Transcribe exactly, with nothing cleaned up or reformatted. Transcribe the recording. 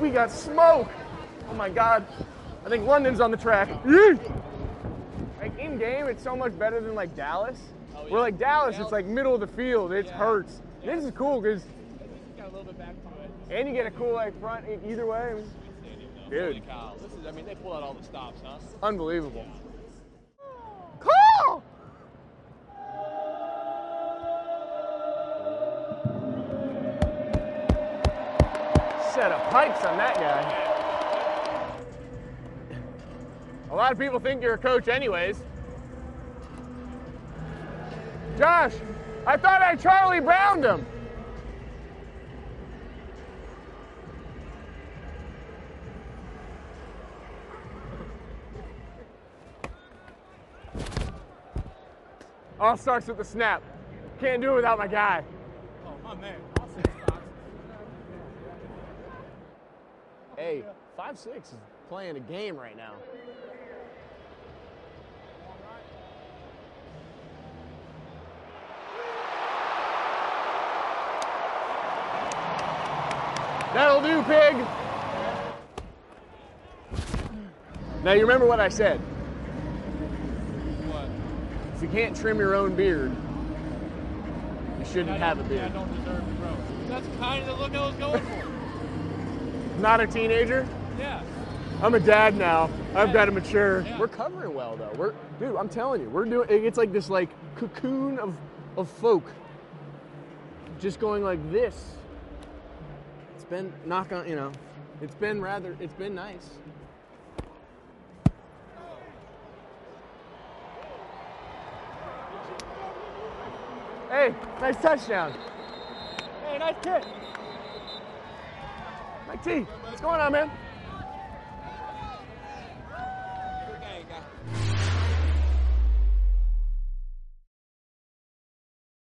we got smoke. Oh my God. I think London's on the track. Like in game, it's so much better than like Dallas. Oh, yeah. Where like Dallas, Dallas, it's like middle of the field. It yeah. hurts. Yeah. This is cool because got a little bit back to it. And you get a cool like front either way. I mean, dude. Holy cow. This is, I mean, they pulled out all the stops, huh? Unbelievable. Yeah. Cool! Set of pipes on that guy. A lot of people think you're a coach anyways. Josh, I thought I Charlie Browned him. All starts with the snap. Can't do it without my guy. Oh, my man. Hey, five six is playing a game right now. That'll do, pig. Now you remember what I said. What? If you can't trim your own beard, you shouldn't have a beard. I don't deserve to grow. That's kind of the look I was going for. Not a teenager? Yeah. I'm a dad now. I've yeah. got to mature. Yeah. We're covering well though. We're, dude, I'm telling you, we're doing. It's like this like cocoon of of folk, just going like this. It's been knock on, you know, it's been rather, it's been nice. Hey, nice touchdown. Hey, nice kick. Mike T, what's going on, man?